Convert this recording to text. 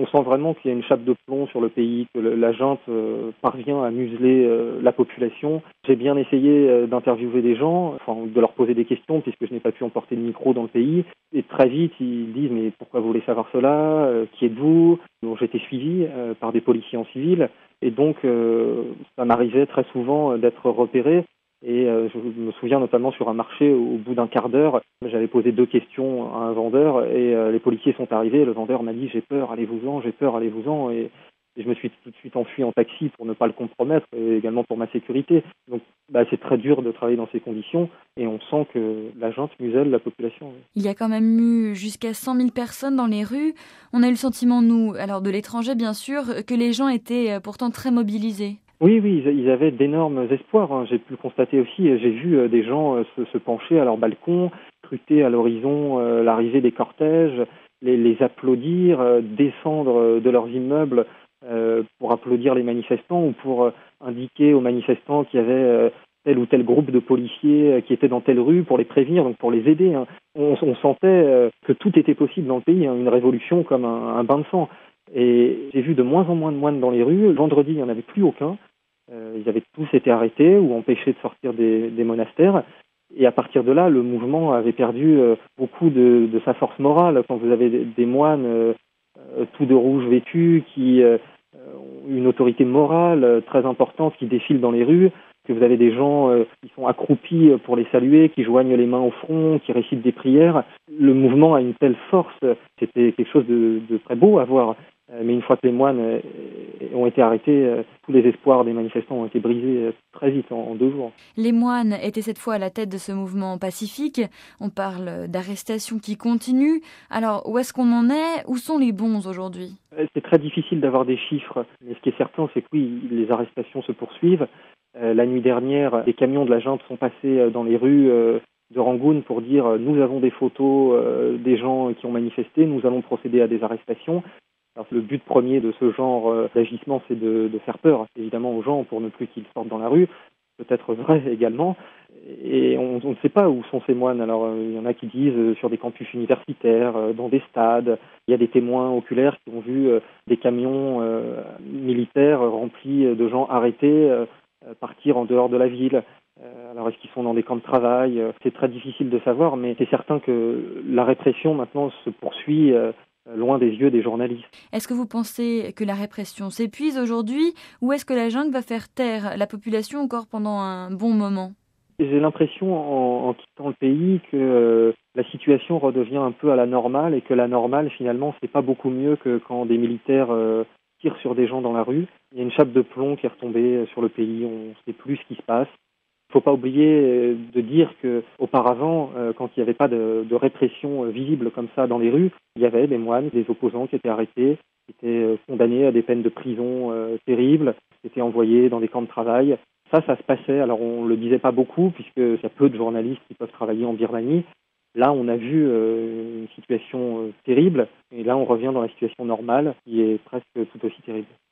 sent vraiment qu'il y a une chape de plomb sur le pays, que la junte parvient à museler la population. J'ai bien essayé d'interviewer des gens, enfin de leur poser des questions puisque je n'ai pas pu emporter le micro dans le pays. Et très vite, ils disent « mais pourquoi vous voulez savoir cela Qui êtes-vous ?» Donc j'étais suivi par des policiers en civil et donc ça m'arrivait très souvent d'être repéré. Et je me souviens notamment sur un marché, au bout d'un quart d'heure, j'avais posé 2 questions à un vendeur et les policiers sont arrivés. Le vendeur m'a dit « j'ai peur, allez-vous-en, j'ai peur, allez-vous-en ». Et je me suis tout de suite enfui en taxi pour ne pas le compromettre et également pour ma sécurité. Donc c'est très dur de travailler dans ces conditions et on sent que la junte muselle la population. Oui. Il y a quand même eu jusqu'à 100 000 personnes dans les rues. On a eu le sentiment, nous, alors de l'étranger bien sûr, que les gens étaient pourtant très mobilisés. Oui, ils avaient d'énormes espoirs. J'ai pu le constater aussi. J'ai vu des gens se pencher à leur balcon, scruter à l'horizon l'arrivée des cortèges, les applaudir, descendre de leurs immeubles pour applaudir les manifestants ou pour indiquer aux manifestants qu'il y avait tel ou tel groupe de policiers qui était dans telle rue pour les prévenir, donc pour les aider. On sentait que tout était possible dans le pays, une révolution comme un bain de sang. Et j'ai vu de moins en moins de moines dans les rues. Vendredi, il n'y en avait plus aucun. Ils avaient tous été arrêtés ou empêchés de sortir des monastères. Et à partir de là, le mouvement avait perdu beaucoup de sa force morale. Quand vous avez des moines tout de rouge vêtus qui ont une autorité morale très importante qui défilent dans les rues, que vous avez des gens qui sont accroupis pour les saluer, qui joignent les mains au front, qui récitent des prières, le mouvement a une telle force. C'était quelque chose de très beau à voir. Mais une fois que les moines ont été arrêtés, tous les espoirs des manifestants ont été brisés très vite, en 2 jours. Les moines étaient cette fois à la tête de ce mouvement pacifique. On parle d'arrestations qui continuent. Alors, où est-ce qu'on en est ? Où sont les bons aujourd'hui ? C'est très difficile d'avoir des chiffres, mais ce qui est certain, c'est que oui, les arrestations se poursuivent. La nuit dernière, des camions de la junte sont passés dans les rues de Rangoon pour dire « nous avons des photos des gens qui ont manifesté, nous allons procéder à des arrestations ». Alors, le but premier de ce genre d'agissement, c'est de faire peur, évidemment, aux gens pour ne plus qu'ils sortent dans la rue. Peut-être vrai également. Et on ne sait pas où sont ces moines. Alors, il y en a qui disent sur des campus universitaires, dans des stades. Il y a des témoins oculaires qui ont vu des camions militaires remplis de gens arrêtés partir en dehors de la ville. Alors, est-ce qu'ils sont dans des camps de travail ? C'est très difficile de savoir, mais c'est certain que la répression maintenant se poursuit loin des yeux des journalistes. Est-ce que vous pensez que la répression s'épuise aujourd'hui ou est-ce que la junte va faire taire la population encore pendant un bon moment ? J'ai l'impression, en quittant le pays, que la situation redevient un peu à la normale et que la normale, finalement, c'est pas beaucoup mieux que quand des militaires tirent sur des gens dans la rue. Il y a une chape de plomb qui est retombée sur le pays, on ne sait plus ce qui se passe. Il ne faut pas oublier de dire qu'auparavant, quand il n'y avait pas de répression visible comme ça dans les rues, il y avait des moines, des opposants qui étaient arrêtés, qui étaient condamnés à des peines de prison terribles, qui étaient envoyés dans des camps de travail. Ça se passait. Alors on le disait pas beaucoup puisqu'il y a peu de journalistes qui peuvent travailler en Birmanie. Là, on a vu une situation terrible et là, on revient dans la situation normale qui est presque tout aussi terrible.